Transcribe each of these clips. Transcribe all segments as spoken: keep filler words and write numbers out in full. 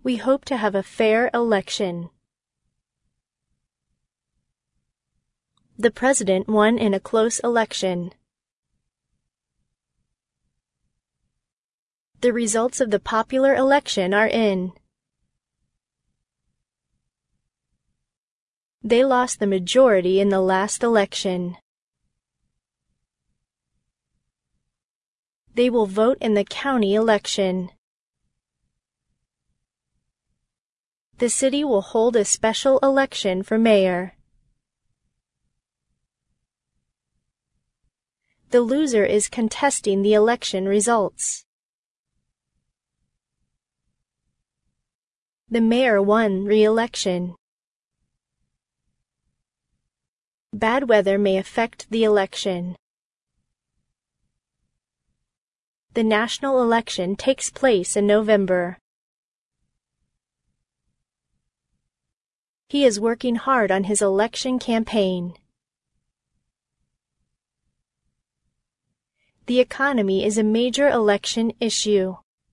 We hope to have a fair election. The president won in a close election. The results of the popular election are in. They lost the majority in the last election. They will vote in the county election. The city will hold a special election for mayor. The loser is contesting the election results. The mayor won re-election. Bad weather may affect the election. The national election takes place in November. He is working hard on his election campaign. The economy is a major election issue.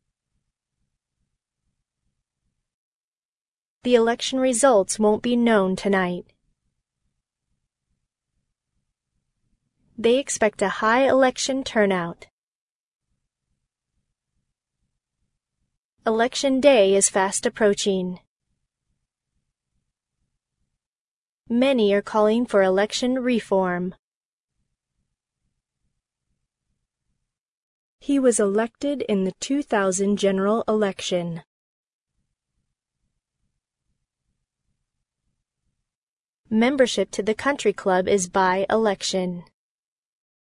The election results won't be known tonight. They expect a high election turnout. Election day is fast approaching. Many are calling for election reform. He was elected in the two thousand general election. Membership to the country club is by election.